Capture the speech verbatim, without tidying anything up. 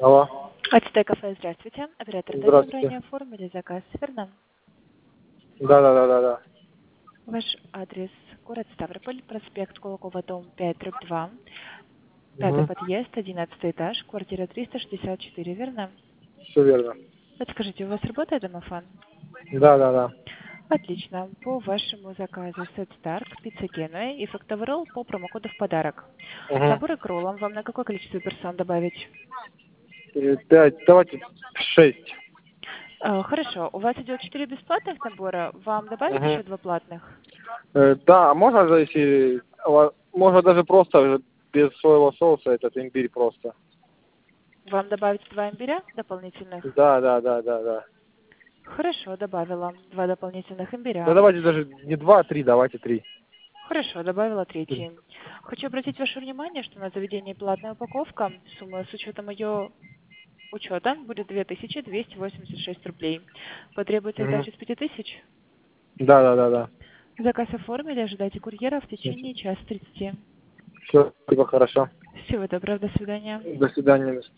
Алло. АЦТ кафе, здравствуйте. Оператор дали Здравствуйте. бронь, оформили заказ, верно? Да, да, да, да, да. Ваш адрес город Ставрополь, проспект Кулакова, дом пять, дробь два, пятый Угу. подъезд, одиннадцатый этаж, квартира триста шестьдесят четыре, верно? Все верно. Подскажите, у вас работает домофон? Да, да, да. Отлично. По вашему заказу Сет Старк, пицца Генуя и фруктовый ролл по промокоду в подарок. Угу. Наборы к роллам вам на какое количество персон добавить? Пять, давайте шесть. Э, Хорошо. У вас идет четыре бесплатных набора. Вам добавить Угу. еще два платных? Э, да, а можно же, если... у вас- Можно даже просто без соевого соуса этот имбирь просто. Вам добавить два имбиря дополнительных? Да, да, да, да, да. Хорошо, добавила два дополнительных Да имбиря. давайте даже не два, а три, давайте три. Хорошо, добавила третий. Хочу обратить ваше внимание, что на заведении платная упаковка. Сумма с учетом ее учета будет две тысячи двести восемьдесят шесть рублей. Потребуется Угу. сдача с пяти тысяч. Да, да, да, да. Заказ оформили, ожидайте курьера в течение часа тридцати. Все, спасибо, хорошо. Всего доброго, до свидания. До свидания.